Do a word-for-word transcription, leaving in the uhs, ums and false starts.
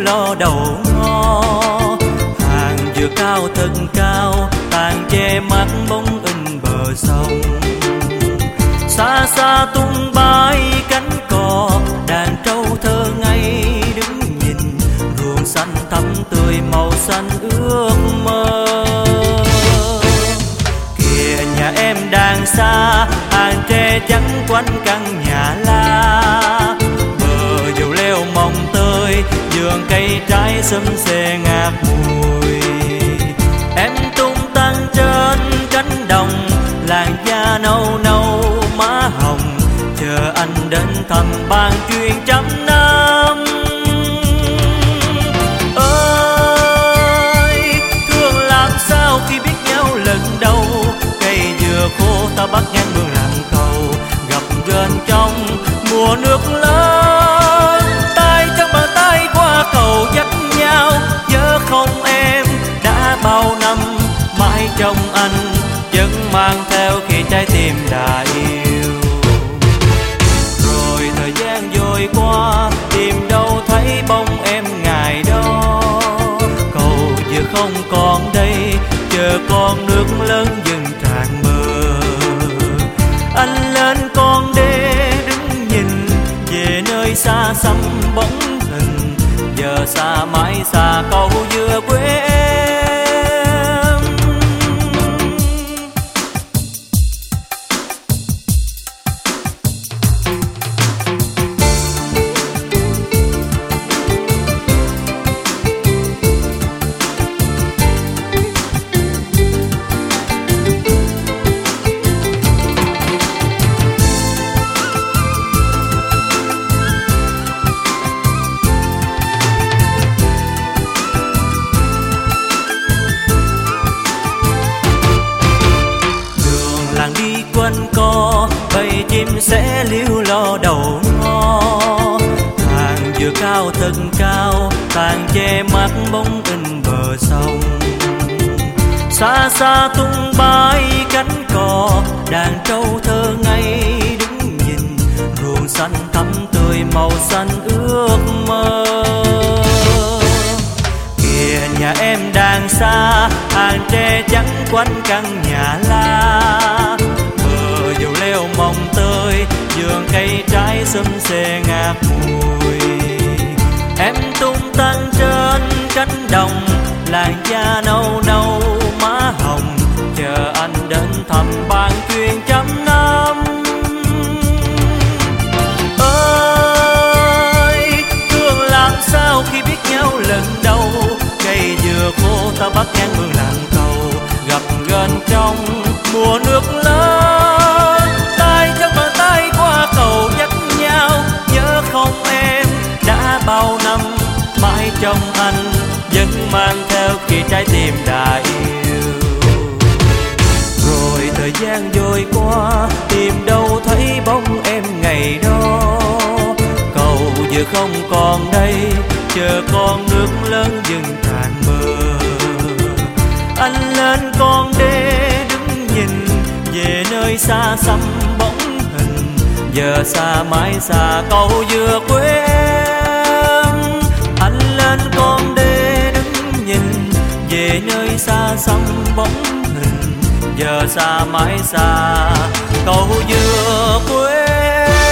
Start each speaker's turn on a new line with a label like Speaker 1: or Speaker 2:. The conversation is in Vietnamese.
Speaker 1: lo đầu ngó. Hàng dừa cao thật cao, tàn che mắt bóng in bờ sông. Xa xa tung bay cánh cò, đàn trâu thơ ngây đứng nhìn. Ruộng xanh thắm tươi màu xanh ước mơ. Kìa nhà em đang xa, hàng tre trắng quanh căn nhà lá. Bờ dầu leo mồng tơi, vườn cây trái xum xê ngát mùi. Em tung tăng trên cánh đồng, làn da nâu nâu má hồng. Chờ anh đến thăm bàn chuyện trăm năm. Ơi thương làm sao khi biết nhau lần đầu. Cây dừa khô ta bắt ngang mương làm cầu. Gặp gên trong mùa nước lớn, tay trong bàn tay qua cầu dắt nhau. Nhớ không em đã bao năm mãi trong anh, vẫn mang theo khi trái tim đã yêu. Rồi thời gian dội qua, tìm đâu thấy bóng em ngày đó. Cầu vừa không còn đây, chờ con nước lớn dần tràn bờ. Anh lên con đê đứng nhìn, về nơi xa xăm bóng hình. Giờ xa mãi xa cầu dừa quê em. Quanh co bầy chim sẽ liêu lo đầu ngó. Hàng dừa cao thật cao, tàn che mắt bóng in bờ sông. Xa xa tung bay cánh cò, đàn trâu thơ ngây đứng nhìn. Ruộng xanh thắm tươi màu xanh ước mơ. Kìa nhà em đang xa, hàng tre trắng quanh căn nhà lá. Dầu leo mồng tơi, vườn cây trái xum xê ngát mùi. Em tung tăng trên cánh đồng, làn da nâu nâu má hồng. Chờ anh đến thăm bàn chuyện trăm năm. Ơi thương làm sao khi biết nhau lần đầu. Cây dừa khô ta bắt ngang mương làm cầu. Gặp gên trong mùa nước lớn, tay trong bàn tay qua cầu dắt nhau. Nhớ không em đã bao năm mãi trong anh, vẫn mang theo khi trái tim đã yêu. Rồi thời gian dội qua, tìm đâu thấy bóng em ngày đó. Cầu vừa không còn đây, chờ con nước lớn dần tràn bờ. Anh lên con đê đứng nhìn, về nơi xa xăm bóng hình. Giờ xa mãi xa cầu dừa quê em. Anh lên con đê đứng nhìn, về nơi xa xăm bóng hình. Giờ xa mãi xa cầu dừa quê em.